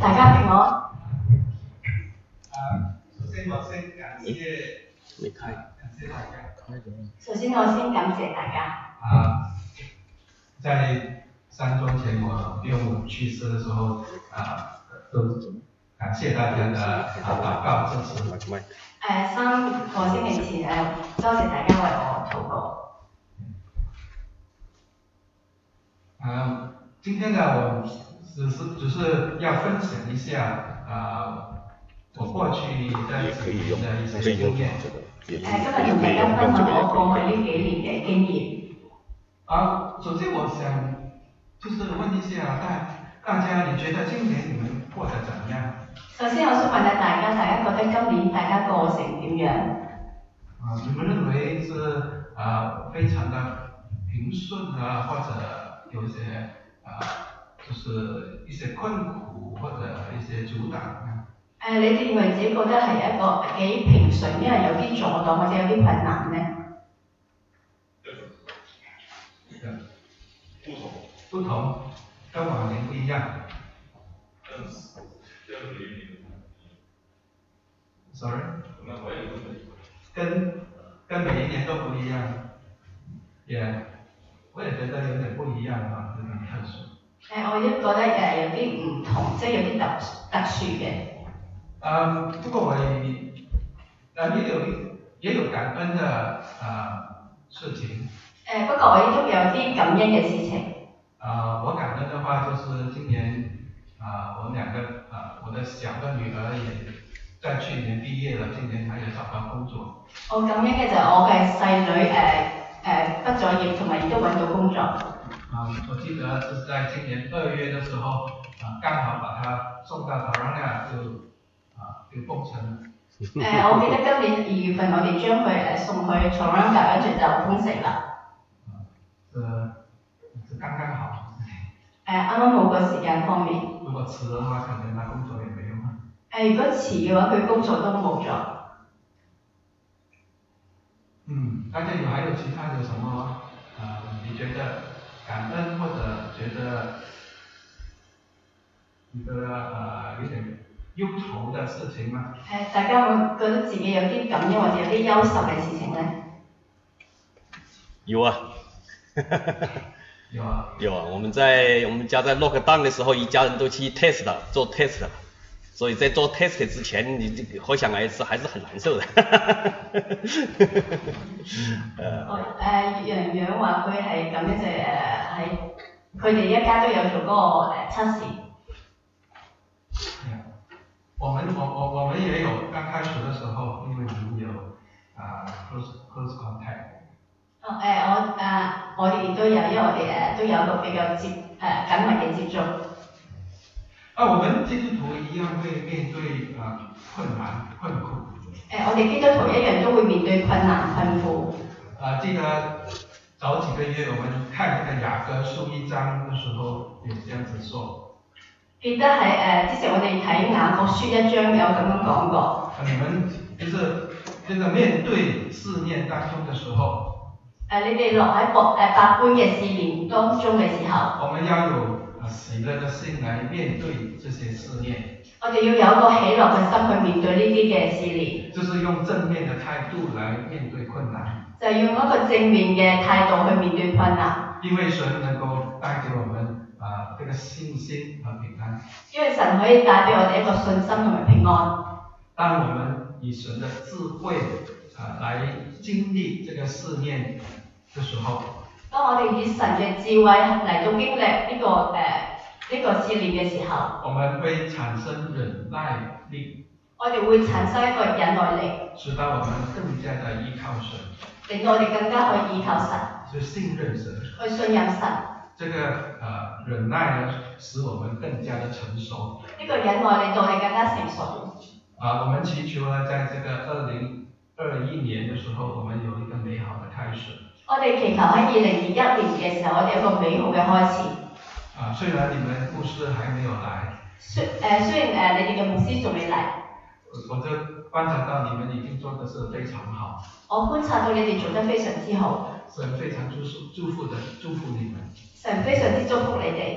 大家平安。 首先我先感谢，感谢大家。 首先我先感謝大家。 在3周前我岳母去世的时候，都感謝大家的禱告支持。 3個星期前多謝大家為我禱告。 今天呢，我只是要分享一下我過去在幾年的一些經驗。 今日同大家分享我過去呢幾年嘅經驗。 首先我想就是問一下大家，你覺得今年你們過得怎麼樣？ 首先我想問下大家覺得今年大家過成點樣？ 你們認為是非常的平順啊，或者有些就是一些困苦或者一些阻擋呢？ 你哋認為自己覺得係一個幾平順，因為有啲阻擋或者有啲困難呢？ 不同，跟往年不一樣。Sorry？ 跟每一年都不一樣。我也覺得有點不一樣啊，有點特殊。 我亦覺得有啲唔同，即係有啲特殊嘅。 不過我也有感恩的事情。 不過我亦都有啲感恩嘅事情。 我感恩的話就是今年我的小的女兒也在去年畢業了，今年她也找到工作。 我感恩嘅就係我嘅細女畢咗業，同埋亦都揾到工作。 我記得是在今年2月的時候，剛好把她送到塔蘭亞就封城了。 我記得今年2月份我哋將佢送去塔蘭亞，跟住就封城啦。 是剛剛好。 啱啱好個時間方面。 如果遲的話，可能他工作也沒用啊。 如果遲嘅話，佢工作都冇咗。 大家還有其他的什麼你覺得感恩或者覺得有點憂愁的事情嗎？ 大家會覺得自己有啲感恩或者有啲憂愁嘅事情呢？ 有啊。有啊，我們家在 lockdown 的時候，一家人都去 test 做 test， 所以在做 test 之前，你回想來是還是很難受的。 洋洋話佢係咁樣就喺佢哋一家都有做嗰個測試。 我們也有剛開始的時候，因為我們有close contact。 我哋亦都有，因為我哋都有個比較緊密嘅接觸。 我們基督徒一樣會面對困難困苦。 我哋基督徒一樣都會面對困難困苦。 記得早幾個月我們看這個雅各書1章的時候，有這樣子說。 記得喺之前我哋睇雅各書1章有咁樣講過。 你們就是面對試驗當中的時候。 你哋落喺百般嘅試驗當中嘅時候， 我們要有喜樂的心來面對這些試驗。 我哋要有個喜樂嘅心去面對呢啲嘅試驗。 就是用正面的態度來面對困難。 就係用一個正面嘅態度去面對困難。 因為神能夠帶給我們這個信心和平安。因為神可以帶俾我哋一個信心同埋平安。 當我們以神的智慧來經歷這個試驗的時候， 當我哋以神嘅智慧嚟到經歷呢個試驗嘅時候， 我們會產生忍耐力。 我哋會產生一個忍耐力， 使到我們更加的依靠神， 令到我哋更加去依靠神， 去信任神， 去信任神。 這個忍耐呢，使我們更加的成熟。 呢個忍耐令到我哋更加成熟。 我們祈求呢，在這個2021年的時候，我們有一個美好的開始。 我哋祈求喺2021年嘅時候，我哋有個美好嘅開始。 雖然你們牧師還沒有來， 雖然你哋嘅牧師仲未嚟， 我就觀察到你們已經做得是非常好。 我觀察到你哋做得非常之好。 神非常祝福你們。 神非常之祝福你哋。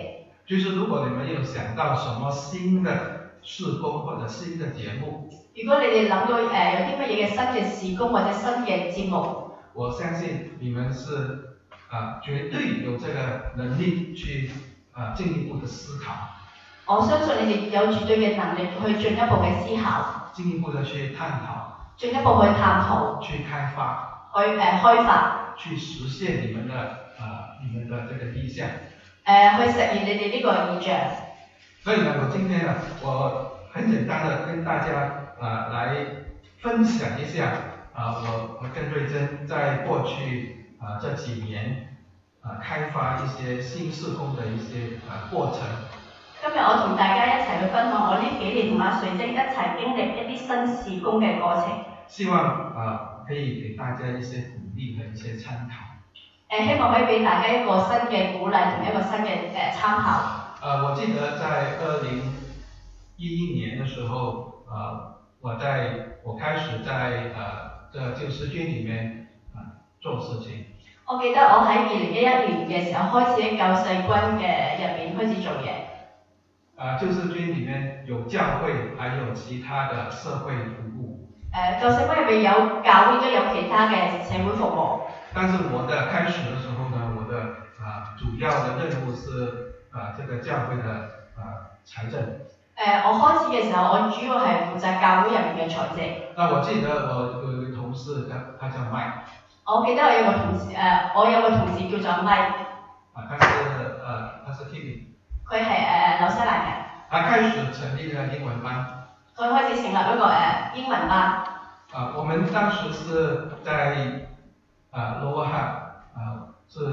就是如果你们有想到什么新的事工或者新的节目， 如果你哋諗到有啲乜嘢嘅新嘅事工或者新嘅節目， 我相信你們是絕對有這個能力去進一步的思考。 我相信你哋有絕對嘅能力去進一步嘅思考， 進一步的去探討， 進一步去探討， 去開發， 去開發， 去實現你們的這個意向。 去實現你哋呢個意象。 所以呢，我今天呢，我很簡單的跟大家來分享一下我跟瑞珍在過去這幾年開發一些新事工的一些過程。 今日我同大家一齊去分享我呢幾年同阿瑞珍一齊經歷一啲新事工嘅過程。 希望可以給大家一些鼓勵和一些參考。 希望可以俾大家一個新嘅鼓勵同一個新嘅參考。 我記得在2011年的時候，我開始在這個救世軍裡面做事情。 我記得我喺2011年嘅時候開始喺救世軍嘅入邊開始做嘢。 救世軍裡面有教會，還有其他的社會服務。 救世軍入邊有教會，都有其他嘅社會服務。 但是我的開始的時候呢，我的主要的任務是這個教會的財政。我開始嘅時候，我主要係負責教會入面嘅財政。 我記得我有一個同事，他叫麥。 我記得我有個同事，叫做麥。 他是 Timmy。 佢係紐西蘭人。 他開始成立了英文班。佢開始成立一個英文班。 我們當時是在Lower Hutt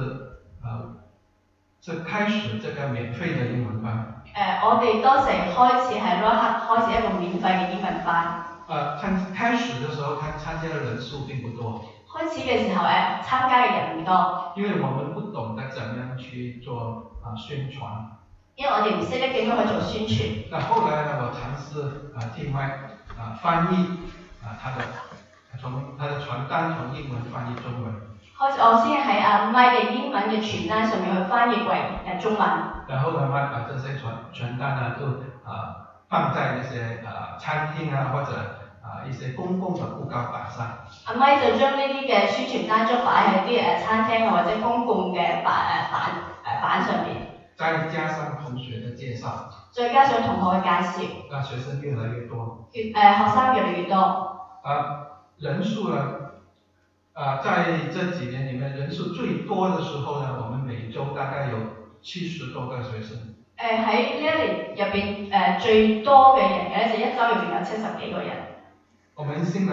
是開始這個免費的英文班。 我哋當時開始喺 Lower Hutt 開始一個免費嘅英文班。 開始的時候，他參加的人數並不多。 開始嘅時候參加嘅人唔多。 因為我們不懂得怎樣去做宣傳。 因為我哋唔識得點樣去做宣傳。 那後來呢，我嘗試替麥翻譯從他的傳單從英文翻譯中文。開始我先喺阿麥嘅英文嘅傳單上面去翻譯為中文。 然後呢，麥把這些傳單呢都放在一些餐廳或者一些公共的布告板上。阿麥就將呢啲嘅宣傳單張擺喺啲餐廳或者公共嘅板上面。 再加上同學的介紹。 再加上同學嘅介紹。 那學生越來越多。 學生越來越多。 人數呢，在這幾年裡面人數最多的時候呢，我們每週大概有70多個學生。喺呢一年入邊最多嘅人嘅就一週入邊有70幾個人。 我們新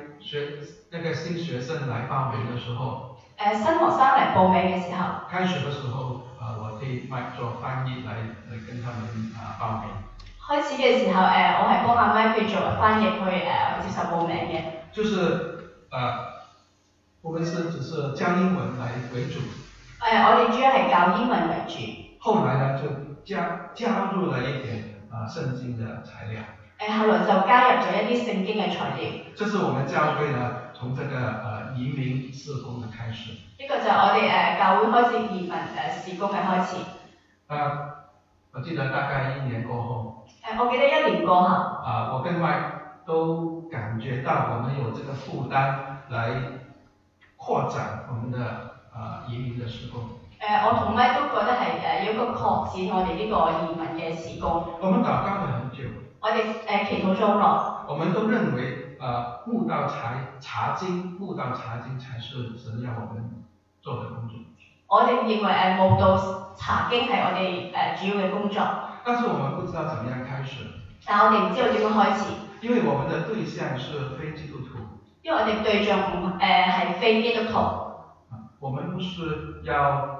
學生來報名的時候。 新學生嚟報名嘅時候。 開始的時候，我替麥做翻譯來跟他們報名。開始嘅時候， 我係幫阿麥去做翻譯去接受報名嘅。 就是我們只是教英文為主。 我哋主要係教英文為主。 後來呢就加入了一點聖經的材料。 後來就加入咗一啲聖經嘅材料。 這是我們教會呢從這個移民事工的開始。 呢個就係我哋教會開始移民事工嘅開始。 我記得大概1年過後。 我記得1年過後。 我跟麥都感覺到我們有這個負擔來擴展我們的移民的事工。 我同麥都覺得係有一個擴展我哋呢個移民嘅事工。 我們禱告了很久。 我哋祈禱咗好耐。 我們都認為慕道查經才是神要我們做的工作。 我哋認為慕道查經係我哋主要嘅工作。 但是我們不知道怎麼樣開始。 但我哋唔知道點樣開始。因為我們的對象是非基督徒。 因為我哋對象係非基督徒。 我們不是要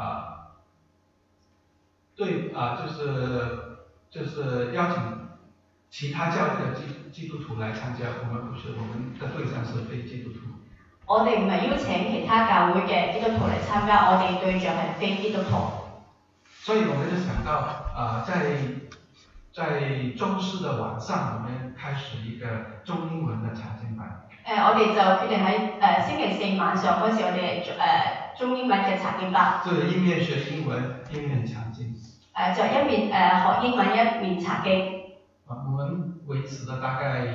就是邀請其他教會的基督徒來參加，我們不是，我們的對象是非基督徒。我哋唔係邀請其他教會嘅基督徒嚟參加，我哋對象係非基督徒。所以我們就想到在周四的晚上，我們開始一個中英文的查經班。我哋就決定喺星期四晚上開始我哋中英文嘅查經班。就一面學英文，一面查經。 就一面學英文一面查經。 我們維持了大概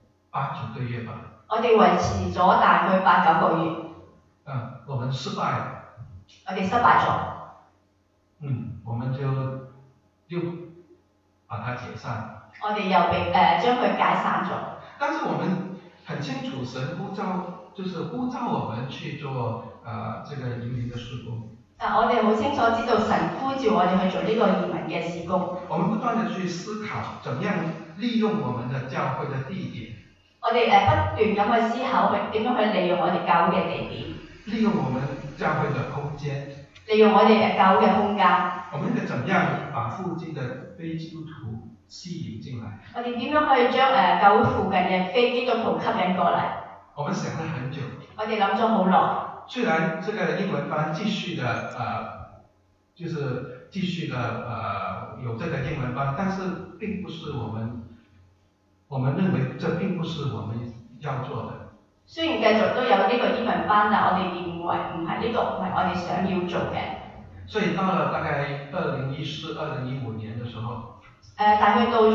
8、9個月吧。 我哋維持咗大概8、9個月。 我們失敗了。 我哋失敗咗。 我們就又把它解散。 我哋又被將佢解散咗。 但是我們很清楚，神呼召就是呼召我們去做這個移民的事工。 但我哋好清楚知道神呼召我哋去做呢個移民嘅事工。 我們不斷地去思考，怎樣利用我們的教會的地點。 我哋不斷咁去思考，去點樣去利用我哋教會嘅地點。 利用我們教會的空間。 利用我哋教會嘅空間。 我們應該怎樣把附近的非基督徒吸引進來？ 我哋點樣可以將教會附近嘅非基督徒吸引過嚟？ 我們想了很久。 我哋諗咗好耐。雖然這個英文班繼續的就是繼續的有這個英文班，但是並不是我們認為這並不是我們要做的。雖然繼續都有呢個英文班，但我哋認為唔係呢個唔係我哋想要做嘅。所以到了大概2014、2015年的時候，大概到咗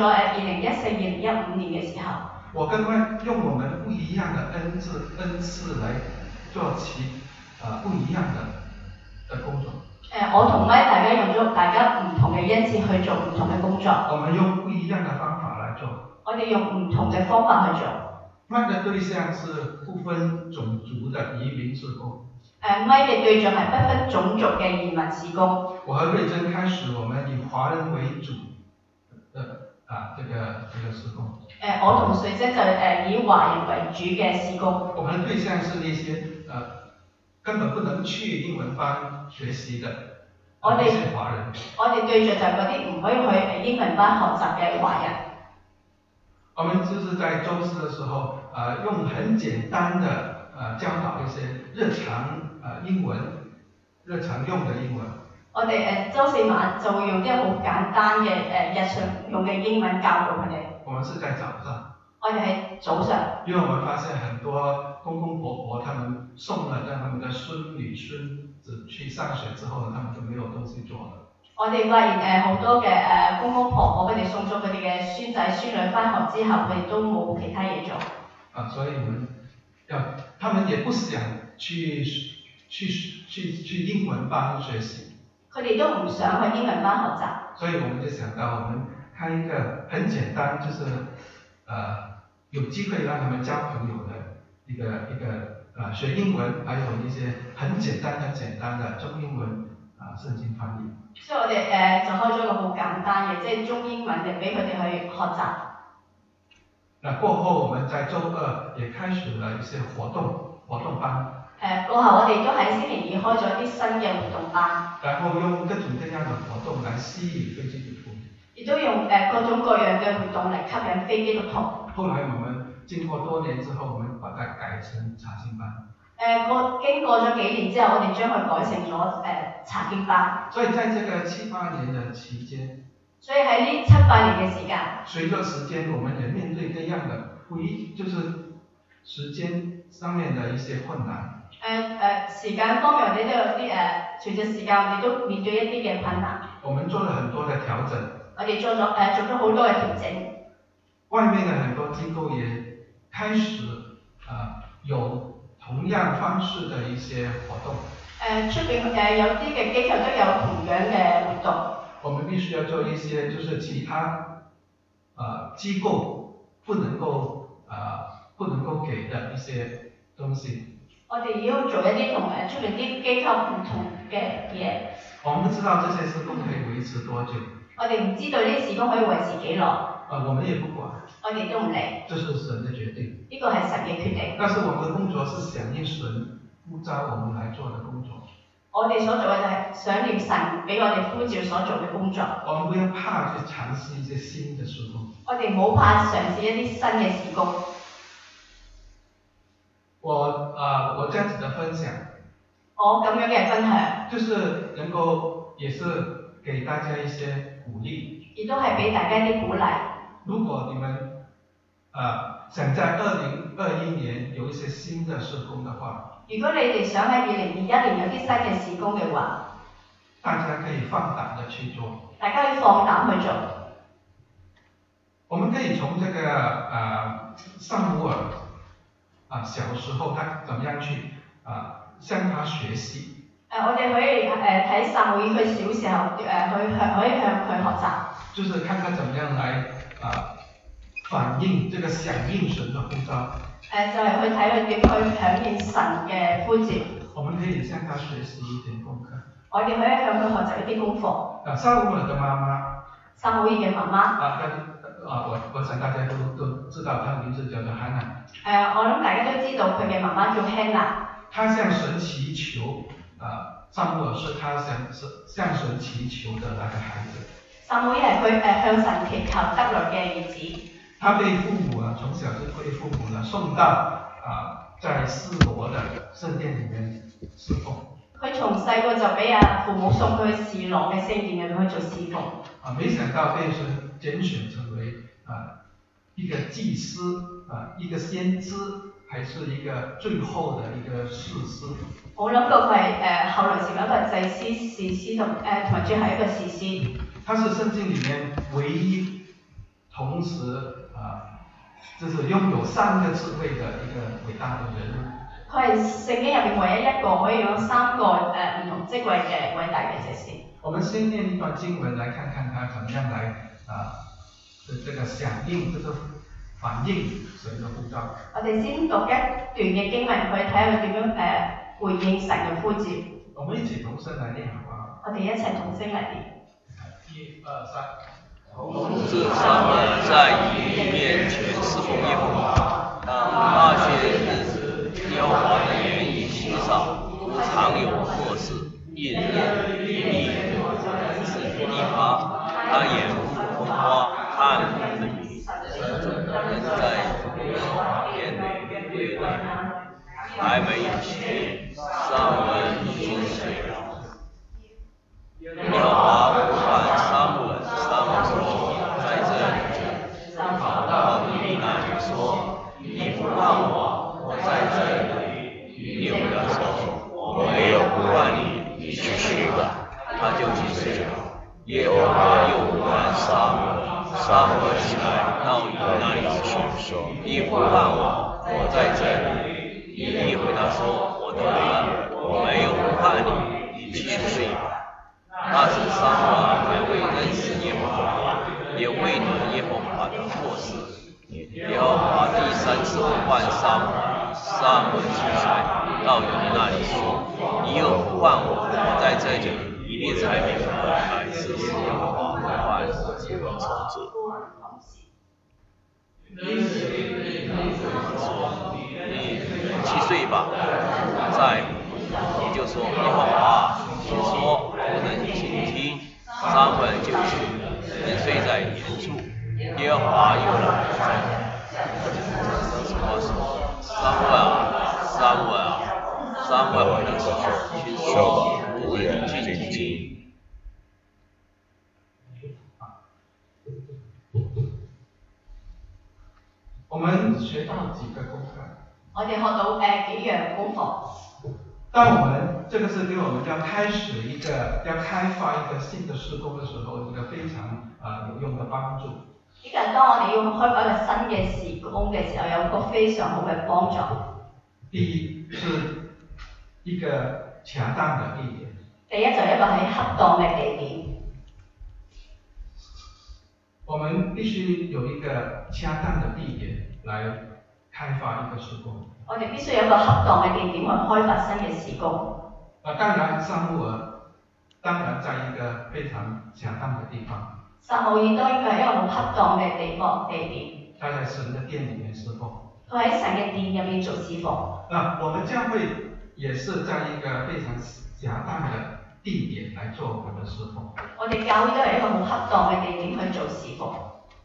2014、2015年嘅時候，我跟用我們不一樣的恩賜來做其不一樣的工作。我同大家用咗大家唔同嘅恩賜去做唔同嘅工作。我們用不一樣的方法來做。我哋用唔同嘅方法去做。麥嘅對象是不分種族的移民事工。麥嘅對象係不分種族嘅移民事工。我和瑞珍開始，我們以華人為主的這個事工。我同瑞珍就以華人為主嘅事工。我們的對象是那些根本不能去英文班學習的那些華人。我哋對象就係嗰啲唔可以去英文班學習嘅華人。我們就是在周四的時候，用很簡單的教導一些日常英文，日常用的英文。我哋周四晚就會用啲好簡單嘅日常用嘅英文教導佢哋。我們是在早上。我哋喺早上。因為我們發現很多公公婆婆，他們送了讓他們的孫女孫子去上學之後呢，他們就沒有東西做了。我哋發現好多嘅公公婆婆，佢哋送咗佢哋嘅孫仔孫女返學之後，佢哋都冇其他嘢做。所以我們他們也不想去英文班學習。佢哋都唔想去英文班學習。所以我們就想到，我們開一個很簡單，就是有機會讓他們交朋友的一個學英文，還有一些很簡單的中英文聖經翻譯。所以我哋就開咗一個好簡單嘅，即係中英文嘅，俾佢哋去學習。過後我們在周二也開始了一些活動班。過後我哋都喺星期2開咗一啲新嘅活動班。然後用各種各樣的活動來吸引非基督徒。亦都用各種各樣嘅活動嚟吸引非基督徒。後來我們經過多年之後，我們把它改成查經班。經過咗幾年之後，我哋將佢改成咗查經班。所以在這個7、8年的期間。所以喺呢7、8年嘅時間。隨着時間，我們也面對這樣的就是時間上面的一些困難。時間方面，我哋都有啲隨着時間，我哋都面對一啲嘅困難。我們做了很多的調整。我哋做咗好多嘅調整。外面的很多機構也開始有同樣方式的一些活動。出邊有啲嘅機構都有同樣嘅活動。我們必須要做一些就是其他機構不能夠給的一些東西。我哋要做一啲同出邊啲機構唔同嘅嘢。我們不知道這些事工可以維持多久。我哋唔知道呢啲事工可以維持幾耐。我們也不管。我哋都唔理。這是神的決定。呢個係神嘅決定。但是我們的工作是響應神呼召我們來做的工作。我哋所做嘅就係想念神俾我哋呼召所做嘅工作。我們不要怕去嘗試一些新的事工。我哋唔好怕嘗試一啲新嘅事工。我這樣子的分享。我咁樣嘅分享。就是能夠也是給大家一些鼓勵。亦都係俾大家啲鼓勵。如果你們想在2021年有一些新的事工的話。如果你哋想喺2021年有啲新嘅事工嘅話，大家可以放膽地去做。大大家可以放膽去做。 我们可以從這個撒母耳小時候他怎麼樣去向他學習。 我哋可以睇撒母耳佢小時候可以向佢學習。 就是看他怎麼樣來反應這個響應神的呼召。 就係去睇佢點去響應神嘅呼召。 我們可以向他學習一點功課。 我哋可以向佢學習一啲功課。 撒母耳的媽媽。 撒母耳嘅媽媽。 我想大家都知道，她的名字叫做 Hannah。 我諗大家都知道佢嘅媽媽叫 Hannah。她向神祈求，撒母耳是她向神祈求的那個孩子。 撒母耳係佢向神祈求得來嘅兒子。 他被父母從小就被父母送到在示羅的聖殿裡面侍奉。佢從細個就俾父母送去示羅嘅聖殿入面去做侍奉。沒想到被神揀選成為一個祭司，一個先知，還是一個最後的一個士師。冇諗到佢係後來成為一個祭司、士師同埋最後一個士師。他是聖經裡面唯一同時就是擁有3個智慧的一個偉大的人物。佢係聖經入面唯一一個可以有3個唔同職位嘅偉大嘅祭司。我們先念一段經文來看看他怎麼樣來這個響應，就是反應神的呼召。我哋先讀一段嘅經文，去睇下佢點樣回應神嘅呼召。我們一起同聲來念好唔好？我哋一齊同聲嚟念。1、2、3。 同志撒母耳在以利面前侍奉耶和華，當那些日子，耶和華的言語稀少，常有默示，一日以利治理他，他眼目昏花，看不分明，人在耶和華面內對待，還沒有息，撒母耳已經睡了。耶和華呼喚撒母耳，撒母耳說：在這裡。跑到以利那裡說：你呼喚我，我在這裡。以利回答說：我沒有呼喚你，你去睡吧。他就去睡了。耶和華又呼喚撒母耳，撒母耳起來到以利那裡說：你呼喚我，我在這裡。以利回答說：我得了，我沒有呼喚你，你去睡吧。那時撒母耳還未認識耶和華，也未得耶和華的默示。耶和華第3次呼喚撒母耳，撒母耳起來到以利那裡說：你又呼喚我，我在這裡。以利才明白乃是耶和華呼喚這個蟲子。說：你去睡吧。在也就說耶和華你說我能傾聽，撒母耳就去，人睡在原處。耶和華又來說：撒母耳，撒母耳，撒母耳回答說：去說，僕人靜聽。 我們學到幾個功課。 我哋學到幾樣功課。 當我們這個是給我們要開始一個要開發一個新的事工的時候，一個非常有用的幫助。 呢個係當我哋要開發一個新嘅事工嘅時候，有一個非常好嘅幫助。 第一是一個恰當的地點。 第一就係一個喺恰當嘅地點。 我們必須有一個恰當的地點來開發一個事工。 我哋必須有一個恰當嘅地點去開發新嘅事工。 當然撒母耳當然在一個非常恰當的地方。 撒母耳都應該係一個好恰當嘅地點。 他在神的殿裡面侍奉。 佢喺神嘅殿入面做侍奉。 我們教會也是在一個非常恰當的地點來做我們的侍奉。 我哋教會都係一個好恰當嘅地點去做侍奉。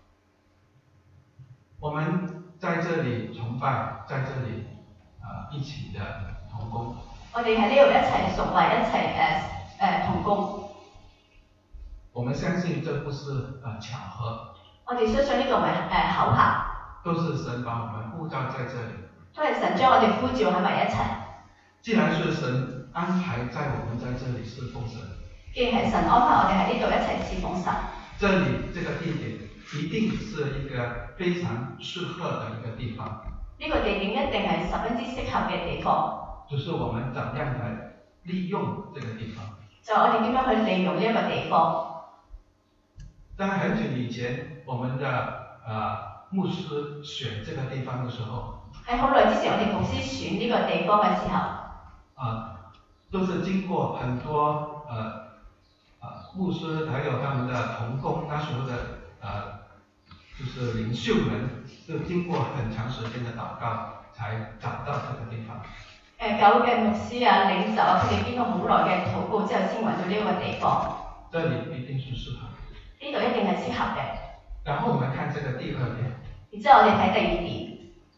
我們在這裡崇拜，在這裡一起的同工。我哋喺呢度一齊崇拜，一齊同工。我們相信這不是巧合。我哋相信呢個唔係巧合。都是神把我們呼召在這裡。都係神將我哋呼召喺埋一齊。既然是神安排在我們在這裡侍奉神。 既然係神安排我哋喺呢度一齊侍奉神， 这里这个地点一定是一个非常适合的一个地方。 呢個地點一定係十分之適合嘅地方。 就是我们怎样来利用这个地方。 就我哋點樣去利用呢一個地方。 在很久以前，我们的牧师选这个地方的时候， 喺好耐之前，我哋牧師選呢個地方嘅時候， 都是经过很多牧师还有他们的同工，那时候的就是领袖们，是经过很长时间的祷告才找到这个地方。 舊嘅牧師啊、領袖啊，佢哋經過好耐嘅禱告之後，先揾到呢一個地方。 这里一定是适合。 呢度一定係適合嘅。 然後我們看這個第二點。 然之後我哋睇第二點。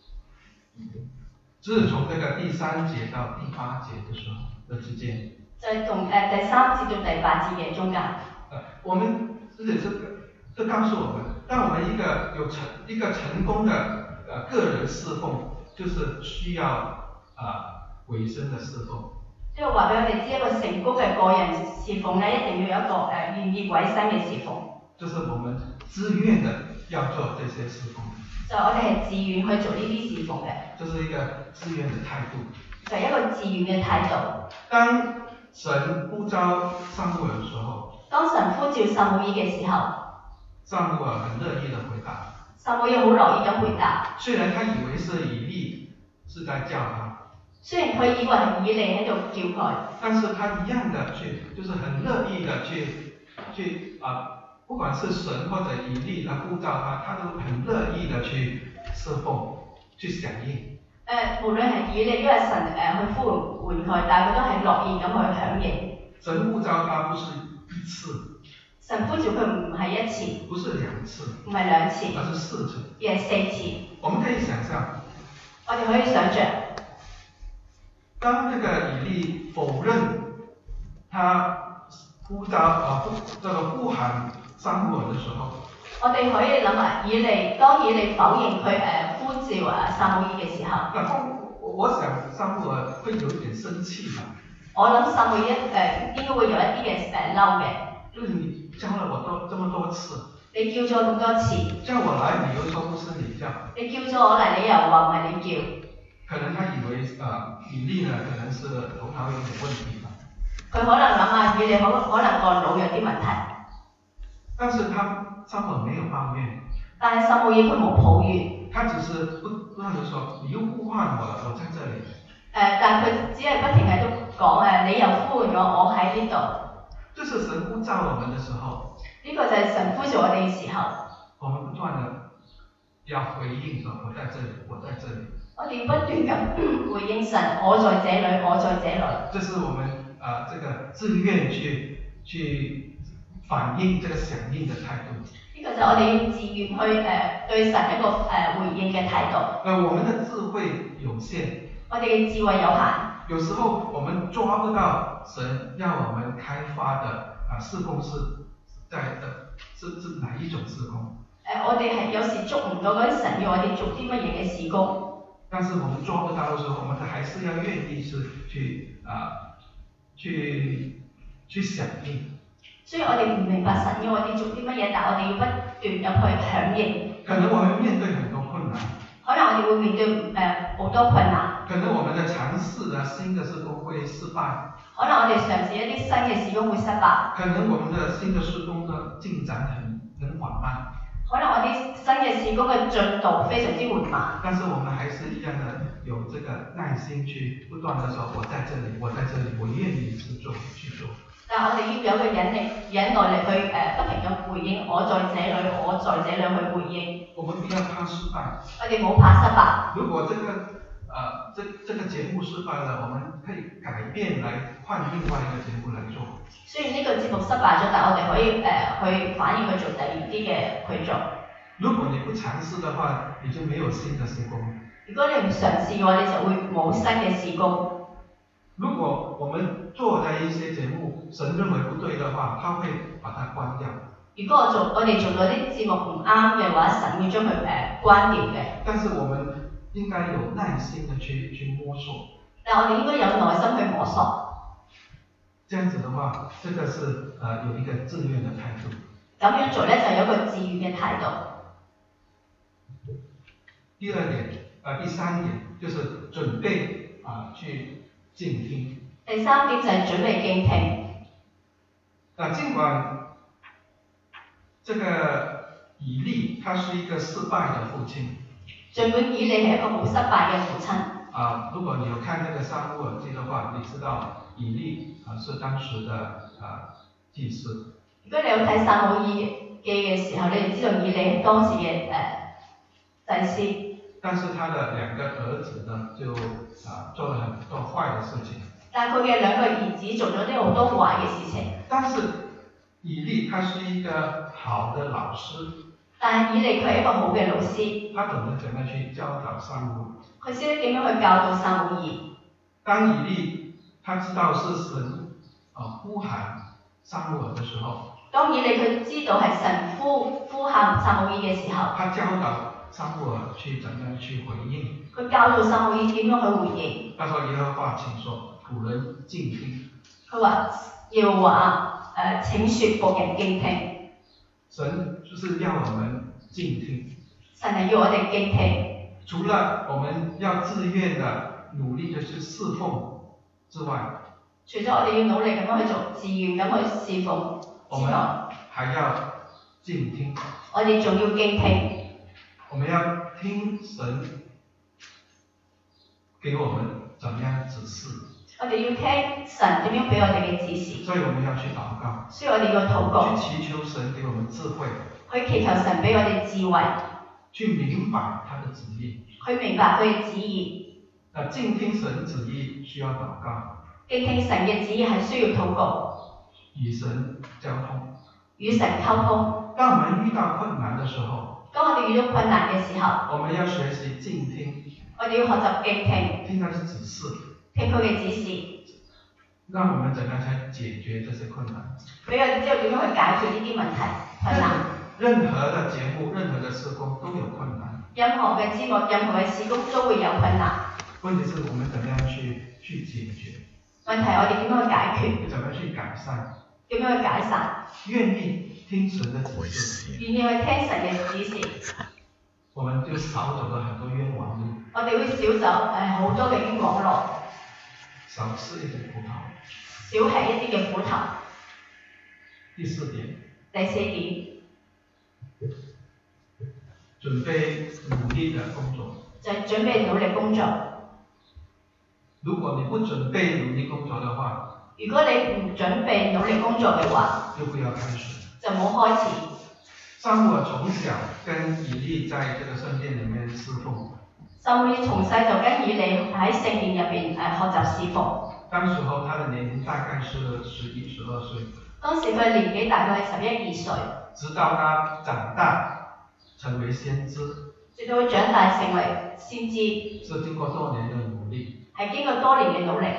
就是從這個第3節到第8節的時候的之間。 就係從第3節到第8節嘅中間。 我們這裡是告訴我們，當我們一個成功的個人侍奉，就是需要委身的侍奉。 即係話俾我哋知，一個成功嘅個人侍奉咧，一定要有一個願意委身嘅侍奉。就是我們自願的要做這些侍奉。就我哋係自願去做呢啲侍奉嘅。就是一個自願的態度。就係一個自願嘅態度。當神呼召撒母耳嘅時候，當神呼召撒母耳嘅時候，撒母耳很樂意的回答。撒母耳好樂意咁回答。雖然他以為是以利是在叫他。雖然佢以為係以利喺度叫佢，但是他一樣的就是很樂意的去不管是神或者以利來呼召他都很樂意的去侍奉，去響應。無論係以利因為神去呼喚佢，但係佢都係樂意咁去響應。神呼召他不是一次，神呼召佢唔係一次，不是兩次，唔係兩次，而是4次，而係4次。我們可以想象，我哋可以想像。當這個以利否認他呼喊撒母耳的時候，我哋可以諗下當以利否認佢呼召撒母耳嘅時候，我想撒母耳會有一點生氣吧。我諗撒母耳應該會有一啲嘅嬲嘅。就是你叫了我這麼多次，你叫咗我咁多次，叫我來你又說不是你叫，你叫咗我嚟你又話唔係你叫。可能他以為以利呢，可能是頭腦有點問題吧。佢可能諗下以利可能個腦有啲問題。但是撒母耳沒有抱怨。但係撒母耳佢冇抱怨。他只是不斷地說，你又呼喚我了，我在這裡。但係佢只係不停喺度講你又呼喚我，我喺呢度。就是神呼召我們的時候。呢個就係神呼召我哋嘅時候。我們不斷地要回應說，我在這裡，我在這裡。我哋不斷咁回應神，我在這裡，我在這裡。這是我們這個自願去反映這個響應的態度。呢個就我哋要自願去對神一個回應嘅態度。我們的智慧有限。我哋嘅智慧有限。有時候我們抓不到神要我們開發的事工是哪一種事工？我哋係有時捉唔到嗰啲神要我哋做啲乜嘢嘅事工。但是我們抓不到的時候，我們還是要願意去響應。所以我哋唔明白神要我哋做啲乜嘢，但我哋要不斷入去響應。可能我們面對很多困難。可能我哋會面對好多困難。可能我們的嘗試新的事工會失敗。可能我哋嘗試一啲新嘅事工會失敗。可能我們的新的事工的進展很緩慢。可能我啲新嘅事工嘅進度非常之緩慢。但是我們還是一樣的有這個耐心去不斷的說，我在這裡，我在這裡，我願意去做。但係我哋要有個忍耐力去不停咁回應，我在這裡，我在這裡去回應。我們不要怕失敗。我哋冇怕失敗。如果這個節目失敗了，我們可以改變來換另外一個節目來做。雖然呢個節目失敗咗，但係我哋可以去反應去做第二啲嘅去做。如果你不嘗試的話，你就沒有新的事工。如果你唔嘗試嘅話，你就會冇新嘅事工。如果我們做的一些節目，神認為不對的話，他會把它關掉。如果我哋做咗啲節目唔啱嘅話，神會將佢關掉嘅。但是我們應該有耐心的去摸索。但我哋應該有耐心去摸索。 这样子的话，这个是有一个自愿的态度。 咁樣做咧就有一個自願嘅態度。 第三點就是準備去靜聽。 第三點就係準備敬聽。 儘管這個以利他是一個失敗的父親。 儘管以利係一個好失敗嘅父親。 如果你有看那個撒母耳記的話，你知道以利是當時的祭司。 如果你有睇撒母耳記嘅時候，你就知道以利係當時嘅祭司。 但是他的兩個兒子呢，就做了很多壞的事情。 但係佢嘅兩個兒子做咗啲好多壞嘅事情。 但是以利他是一個好的老師。 但係以利佢係一個好嘅老師。 他懂得怎麼去教導撒母耳。 佢識得點樣去教導撒母耳。 當以利他知道是神呼喊撒母耳的時候。 當以利佢知道係神呼喊撒母耳嘅時候。 他教導撒母耳去怎樣去回應。 佢教導撒母耳點樣去回應。 他說耶和華請說僕人靜聽。 佢話耶和華請說僕人敬聽。 神就是要我們靜聽。 神係要我哋敬聽。 除了我們要自願的努力的去侍奉之外， 除咗我哋要努力咁樣去做，自願咁去侍奉之外， 還要靜聽。 我哋仲要敬聽。 我們要聽神給我們怎樣指示。 我哋要聽神點樣俾我哋嘅指示。 所以我們要去禱告。 所以我哋要禱告。 去祈求神給我們智慧。 去祈求神俾我哋智慧。 去明白他的旨意。 去明白佢嘅旨意。 靜聽神旨意需要禱告。 敬聽神嘅旨意係需要禱告。 與神交通。 與神溝通。 當我們遇到困難的時候， 當我哋遇到困難嘅時候， 我們要學習靜聽。 我哋要學習敬聽。 聽他的指示。 聽佢嘅指示。 讓我們怎樣才解決這些困難？ 俾我哋知道點樣去解決呢啲問題困難。 任何的節目、任何的事工都有困難。 任何嘅節目、任何嘅事工都會有困難。 問題是我們怎樣去解決？ 問題我哋點樣去解決？ 怎麼去改善？ 點樣去解散？ 願意聽神的指示。 願意去聽神嘅指示。 我們就少走了很多冤枉路。 我哋會少走好多嘅冤枉路。 少吃一點葡萄。 少吃一啲嘅苦頭。 第四點。 第四點。 準備努力的工作。 就係準備努力工作。 如果你不準備努力工作的話， 如果你唔準備努力工作嘅話， 就不要開始。 就冇開始。 撒母耳從小跟以利在這個聖殿裡面侍奉。 撒母耳從細就跟以利喺聖殿入邊學習侍奉。當時候他的年齡大概是11、12歲。當時佢嘅年紀大概係11、12歲。 直到他長大成為先知。 直到佢長大成為先知。 是經過多年的努力。 係經過多年嘅努力。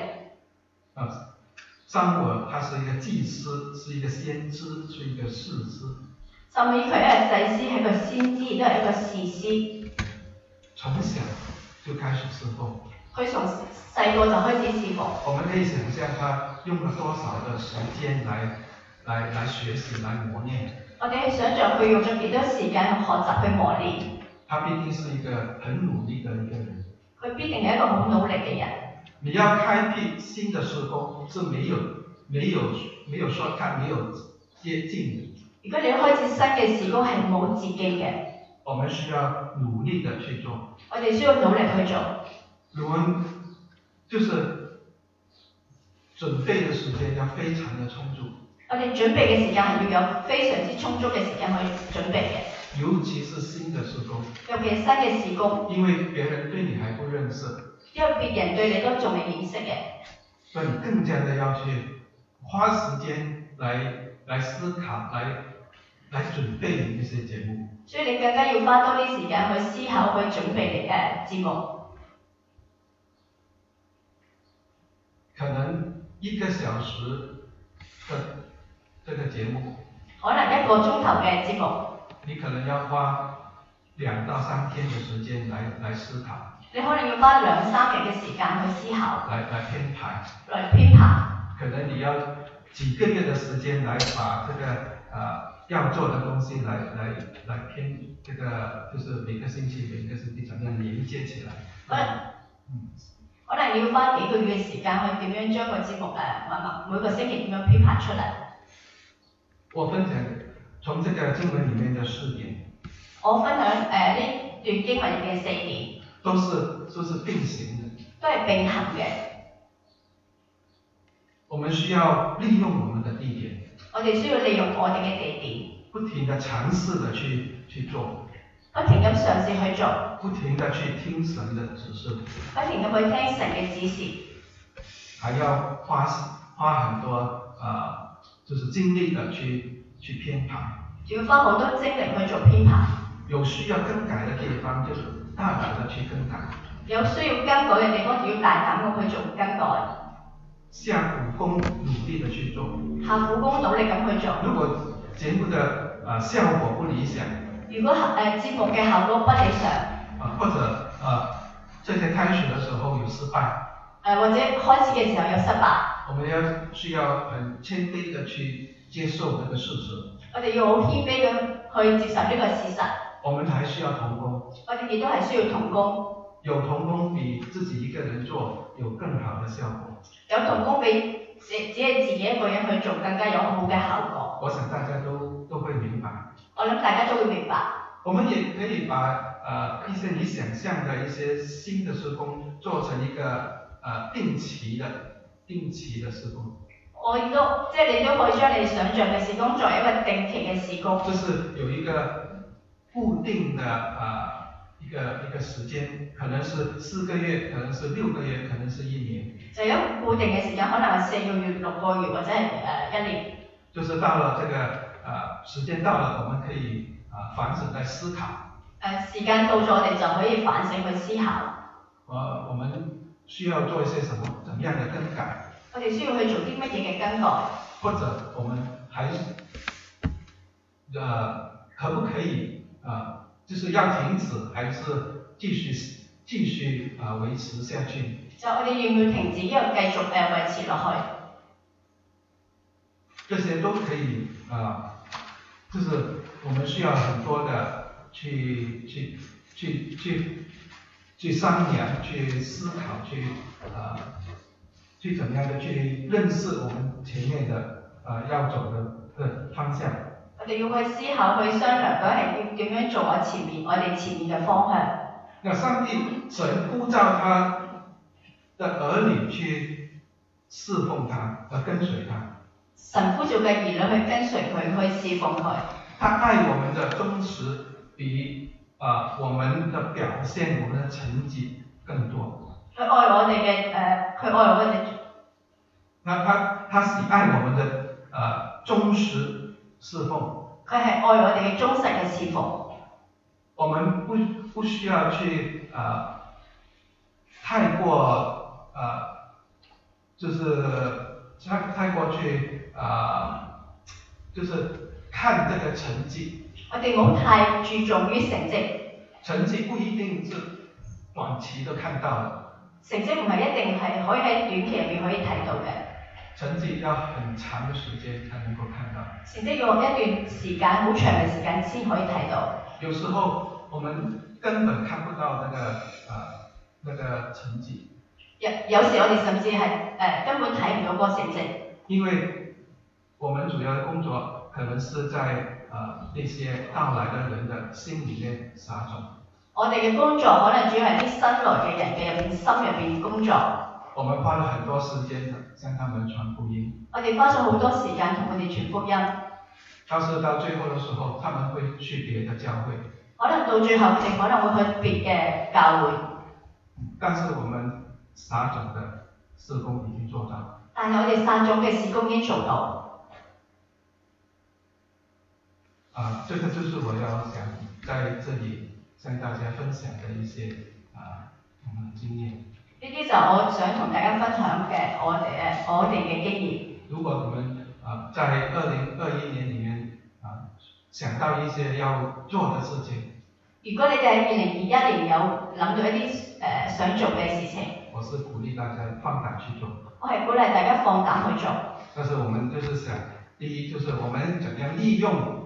撒母耳他是一個祭司，是一個先知，是一個士師。 撒母耳佢係祭司，係一個先知，亦都係一個士師。 從小就開始侍奉。 佢從細個就開始侍奉。 我們可以想象他用了多少的時間來學習、來磨練。我哋想象佢用咗幾多時間去學習、去磨練。 他必定是一個很努力的一個人。 佢必定係一個好努力嘅人。 你要開闢新的事工是沒有 shortcut 沒有捷徑的。 如果你要開始新嘅事工係冇捷徑嘅。 我們需要努力的去做。 我哋需要努力去做。 我們就是準備的時間要非常的充足。 我哋準備嘅時間係要有非常之充足嘅時間去準備嘅。 尤其是新的事工。 尤其係新嘅事工。 因為別人對你還不認識。 因為別人對你都仲未認識嘅。 所以你更加的要去花時間來思考，來準備你這些節目。所以你更加要花多啲時間去思考，去準備你嘅節目。可能1個小時的這個節目。可能1個鐘頭嘅節目。你可能要花2到3天嘅時間來思考。你可能要花2、3日嘅時間去思考。來編排。來編排。 可能你要几个月的时间来把这个要做的东西来编这个，就是每个星期怎样連接起來。 可能要花幾個月嘅時間去點樣將個節目每個星期點樣編排出嚟。 我分享從這個經文裡面的4點。 我分享呢段經文入邊4點。 都是並行的。 都係並行嘅。 我們需要利用我們的地點。 我哋需要利用我哋嘅地點。 不停地嘗試地去做。 不停咁嘗試去做。 不停地去聽神的指示。 不停咁去聽神嘅指示。 還要花很多就是精力的去編排。 仲要花好多精力去做編排。 有需要更改的地方，就是大膽的去更改。 有需要更改嘅地方，就要大膽咁去做更改。 下苦功努力的去做。 下苦功努力咁去做。 如果節目的效果不理想。 如果節目嘅效果不理想。 或者這些開始的時候有失敗。 或者開始嘅時候有失敗。 我們需要很謙卑的去接受這個事實。 我哋要好謙卑咁去接受呢個事實。 我們還需要同工。 我哋亦都係需要同工。 有同工比自己一個人做有更好的效果。 有同工比只係自己一個人去做更加有好嘅效果。 我想大家都會明白。 我諗大家都會明白。 我們也可以把一些你想象的一些新的事工做成一個定期的事工。我亦都即係你都可以將你想象嘅事工作為一個定期嘅事工。 就是有一個固定的一個時間，可能是4個月，可能是6個月，可能是1年。 就有固定嘅時間，可能係4個月、6個月或者係1年。 就是到了這個時間到了，我們可以反省來思考。 時間到咗，我哋就可以反省去思考。 我們需要做一些怎樣的更改？ 我哋需要去做啲乜嘢嘅更改？ 或者我們還可不可以就是要停止，還是繼續維持下去？ 就我哋要唔要停止，因為繼續維持落去？ 這些都可以就是我們需要很多的去商量、去思考、去怎麼樣的去認識我們前面的要走的方向。 我哋要去思考、去商量，究竟係要點樣做我哋前面嘅方向。 那上帝神呼召他的兒女去侍奉他，跟隨他。神呼召嘅兒女去跟隨佢，去侍奉佢。 他愛我們的忠實比我們的表現、我們的成績更多。 佢愛我哋嘅佢愛我哋。 他喜愛我們的忠實侍奉。 佢係愛我哋嘅忠實嘅侍奉。 我們不需要去太過就是太過去就是看這個成績。 我哋唔好太注重於成績。 成績不一定是短期都看到的。 成績唔係一定係可以喺短期入面可以睇到嘅。 成績要很長的時間才能夠看到。 成績要一段時間，好長嘅時間先可以睇到。 有時候我們根本看不到那個成績。 有時我哋甚至係根本睇唔到嗰個成績。因為我們主要的工作可能是在那些到來的人的心裡面撒種。 我哋嘅工作可能主要係啲新來嘅人嘅心入邊工作。 我們花了很多時間向他們傳福音。 我哋花咗好多時間同佢哋傳福音。 但是到最後的時候，他們會去別的教會。 可能到最後佢哋可能會去別嘅教會。 但是我們撒種的事工已經做到。 但係我哋撒種嘅事工已經做到。 這個就是我要想在這裡向大家分享的一些我們的經驗。 呢啲就我想同大家分享嘅我哋嘅經驗。如果我們在2021年裡面想到一些要做的事情。 如果你哋喺2021年有諗到一啲想做嘅事情。 我是鼓励大家放胆去做。 我係鼓勵大家放膽去做。 但是我們就是想，第一就是我們怎樣利用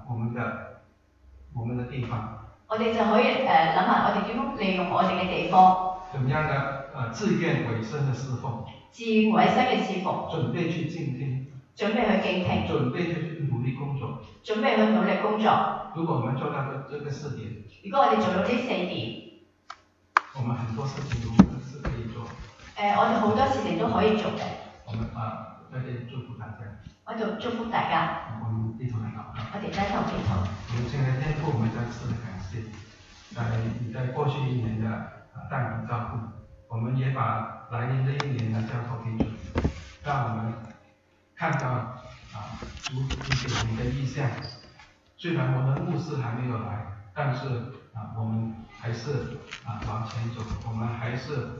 我們的地方。 我哋就可以諗下，我哋點樣利用我哋嘅地方。 怎麼樣的自願委身的侍奉。 自願委身嘅侍奉。 準備去靜聽。準備去敬聽。 準備去努力工作。 準備去努力工作。 如果我們做到這個4點。 如果我哋做到呢4點。 我們很多事情我們是可以做。 我哋好多事情都可以做嘅。 我們在這裏祝福大家。 我度祝福大家。 我們低頭來禱告。 我哋低頭祈禱。 我們現在天父，我們再次的感謝，你在過去1年的帶領照顧，我們也把來年這1年呢交託給主，讓我們看到主給我們的意向。雖然我們牧師還沒有來，但是我們還是往前走，我們還是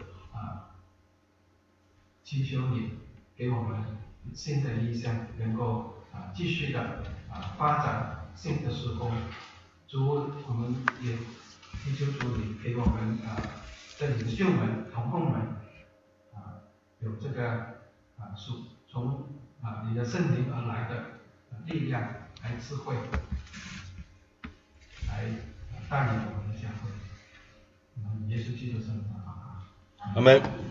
祈求你給我們新的意向，能夠繼續的發展新的事工。主，我們也祈求主你給我們這領袖們、同工們有這個從你的聖靈而來的力量、來智慧，來帶領我們的教會。耶穌基督聖名。 阿門。